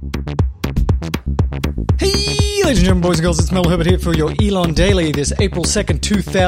Hey, ladies and gentlemen, boys and girls, it's Mel Herbert here for your Elon Daily this April 2nd,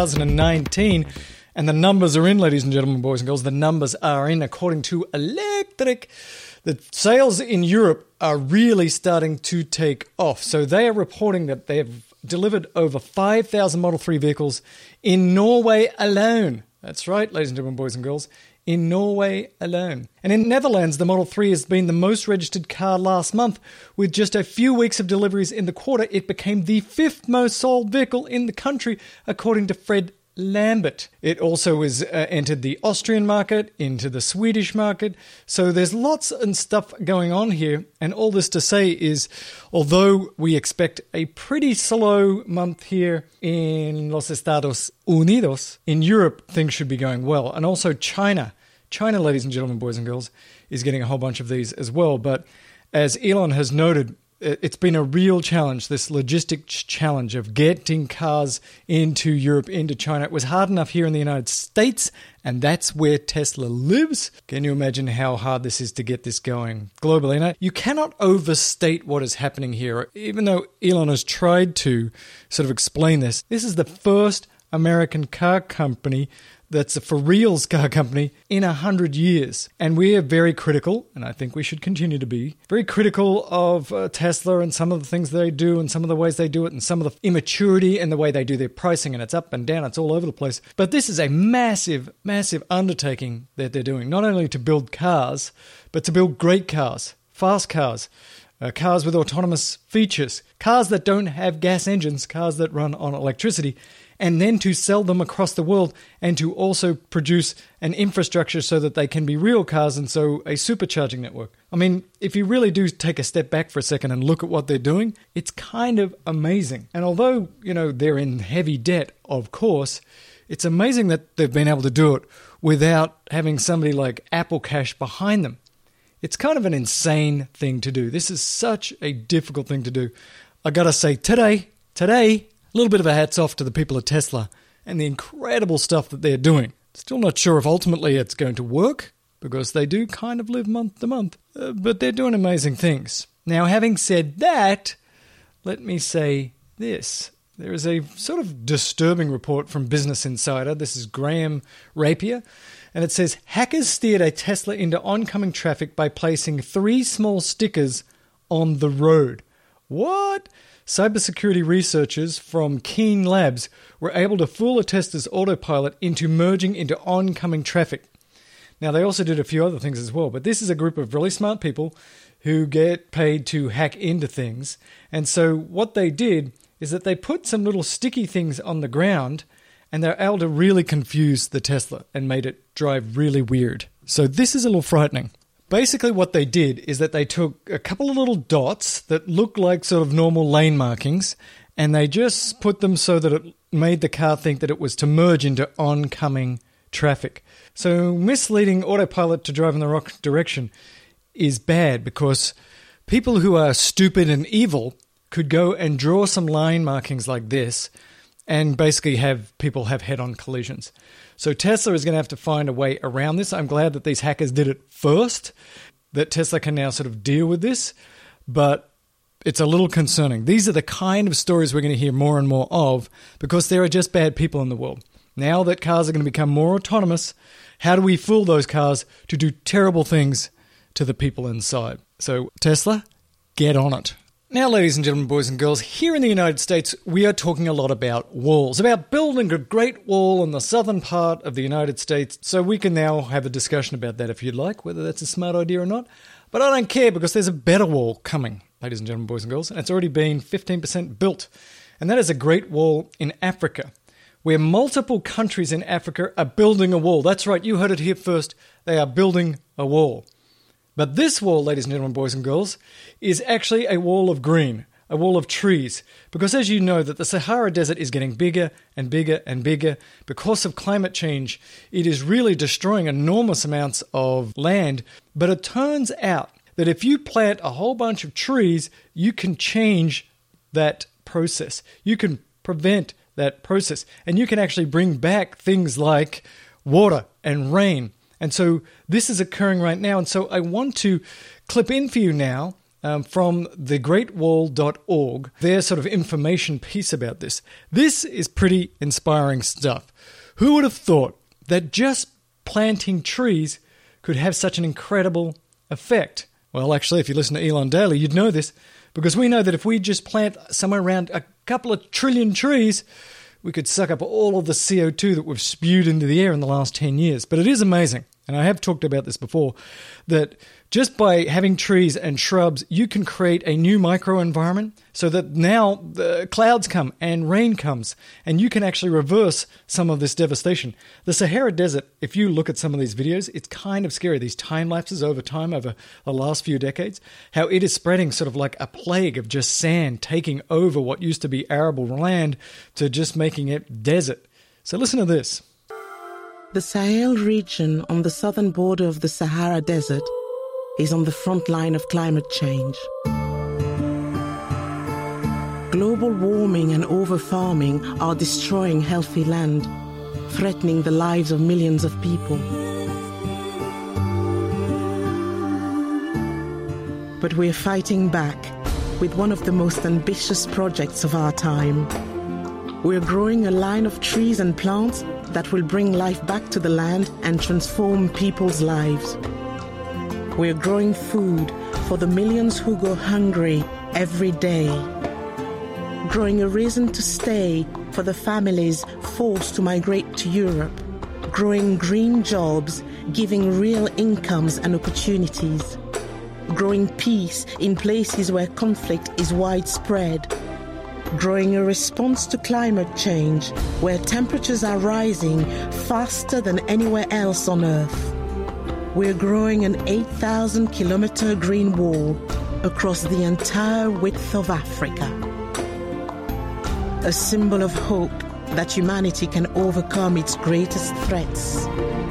2019. And the numbers are in, ladies and gentlemen, boys and girls. The numbers are in. According to Electrek, the sales in Europe are really starting to take off. So they are reporting that they have delivered over 5,000 Model 3 vehicles in Norway alone. That's right, ladies and gentlemen, boys and girls. In Norway alone. And in Netherlands, the Model 3 has been the most registered car last month. With just a few weeks of deliveries in the quarter, it became the 5th most sold vehicle in the country, according to Fred Lambert. It also has entered the Austrian market, into the Swedish market. So there's lots and stuff going on here. And all this to say is, although we expect a pretty slow month here in Los Estados Unidos, in Europe, things should be going well. And also China, ladies and gentlemen, boys and girls, is getting a whole bunch of these as well. But as Elon has noted, it's been a real challenge, this logistics challenge of getting cars into Europe, into China. It was hard enough here in the United States, and that's where Tesla lives. Can you imagine how hard this is to get this going globally? Now, you cannot overstate what is happening here. Even though Elon has tried to sort of explain this, this is the first American car company that's a for-reals car company in 100 years. And we are very critical, and I think we should continue to be, very critical of Tesla and some of the things they do and some of the ways they do it and some of the immaturity and the way they do their pricing, and it's up and down, it's all over the place. But this is a massive, massive undertaking that they're doing, not only to build cars, but to build great cars, fast cars, cars with autonomous features, cars that don't have gas engines, cars that run on electricity, and then to sell them across the world and to also produce an infrastructure so that they can be real cars and so a supercharging network. I mean, if you really do take a step back for a second and look at what they're doing, it's kind of amazing. And although, they're in heavy debt, of course, it's amazing that they've been able to do it without having somebody like Apple Cash behind them. It's kind of an insane thing to do. This is such a difficult thing to do. I gotta say, today, a little bit of a hats off to the people at Tesla and the incredible stuff that they're doing. Still not sure if ultimately it's going to work, because they do kind of live month to month, but they're doing amazing things. Now, having said that, let me say this. There is a sort of disturbing report from Business Insider. This is Graham Rapier, and it says, hackers steered a Tesla into oncoming traffic by placing 3 small stickers on the road. What? Cybersecurity researchers from Keen Labs were able to fool a Tesla's autopilot into merging into oncoming traffic. Now, they also did a few other things as well, but this is a group of really smart people who get paid to hack into things. And so what they did is that they put some little sticky things on the ground, and they're able to really confuse the Tesla and made it drive really weird. So this is a little frightening. Basically what they did is that they took a couple of little dots that look like sort of normal lane markings, and they just put them so that it made the car think that it was to merge into oncoming traffic. So misleading autopilot to drive in the wrong direction is bad, because people who are stupid and evil could go and draw some line markings like this and basically have people have head-on collisions. So Tesla is going to have to find a way around this. I'm glad that these hackers did it first, that Tesla can now sort of deal with this, but it's a little concerning. These are the kind of stories we're going to hear more and more of, because there are just bad people in the world. Now that cars are going to become more autonomous, how do we fool those cars to do terrible things to the people inside? So Tesla, get on it. Now, ladies and gentlemen, boys and girls, here in the United States, we are talking a lot about walls, about building a great wall in the southern part of the United States. So we can now have a discussion about that if you'd like, whether that's a smart idea or not. But I don't care, because there's a better wall coming, ladies and gentlemen, boys and girls, and it's already been 15% built. And that is a great wall in Africa, where multiple countries in Africa are building a wall. That's right, you heard it here first. They are building a wall. But this wall, ladies and gentlemen, boys and girls, is actually a wall of green, a wall of trees. Because as you know, that the Sahara Desert is getting bigger and bigger and bigger. Because of climate change, it is really destroying enormous amounts of land. But it turns out that if you plant a whole bunch of trees, you can change that process. You can prevent that process. And you can actually bring back things like water and rain. And so this is occurring right now. And so I want to clip in for you now from thegreatwall.org, their sort of information piece about this. This is pretty inspiring stuff. Who would have thought that just planting trees could have such an incredible effect? Well, actually, if you listen to Elon Daily, you'd know this, because we know that if we just plant somewhere around a couple of trillion trees, we could suck up all of the CO2 that we've spewed into the air in the last 10 years. But it is amazing, and I have talked about this before, that just by having trees and shrubs, you can create a new microenvironment so that now the clouds come and rain comes, and you can actually reverse some of this devastation. The Sahara Desert, if you look at some of these videos, it's kind of scary. These time lapses over time, over the last few decades, how it is spreading sort of like a plague of just sand taking over what used to be arable land to just making it desert. So listen to this. The Sahel region on the southern border of the Sahara Desert is on the front line of climate change. Global warming and over-farming are destroying healthy land, threatening the lives of millions of people. But we're fighting back with one of the most ambitious projects of our time. We're growing a line of trees and plants that will bring life back to the land and transform people's lives. We're growing food for the millions who go hungry every day. Growing a reason to stay for the families forced to migrate to Europe. Growing green jobs, giving real incomes and opportunities. Growing peace in places where conflict is widespread. Growing a response to climate change, where temperatures are rising faster than anywhere else on Earth. We're growing an 8,000-kilometer green wall across the entire width of Africa. A symbol of hope that humanity can overcome its greatest threats.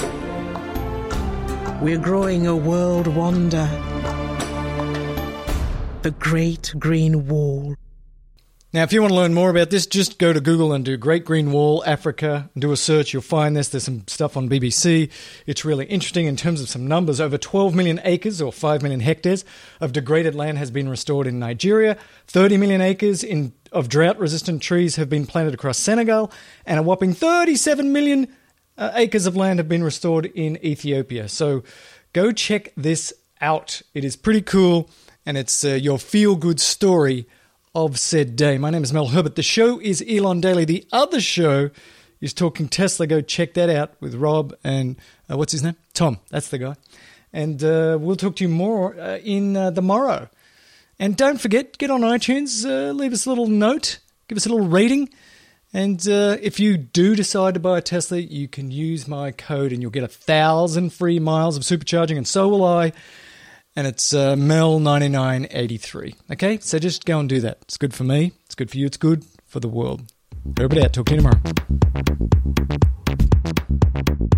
We're growing a world wonder. The Great Green Wall. Now, if you want to learn more about this, just go to Google and do Great Green Wall, Africa, and do a search. You'll find this. There's some stuff on BBC. It's really interesting in terms of some numbers. Over 12 million acres, or 5 million hectares, of degraded land has been restored in Nigeria. 30 million acres of drought-resistant trees have been planted across Senegal. And a whopping 37 million acres of land have been restored in Ethiopia. So go check this out. It is pretty cool, and it's your feel-good story of said day. My name is Mel Herbert. The show is Elon Daily. The other show is Talking Tesla. Go check that out with Rob and, what's his name? Tom. That's the guy. And we'll talk to you more in the morrow. And don't forget, get on iTunes, leave us a little note, give us a little rating. And if you do decide to buy a Tesla, you can use my code and you'll get 1,000 free miles of supercharging, and so will I. And it's Mel9983. Okay? So just go and do that. It's good for me. It's good for you. It's good for the world. Herbert out. Talk to you tomorrow.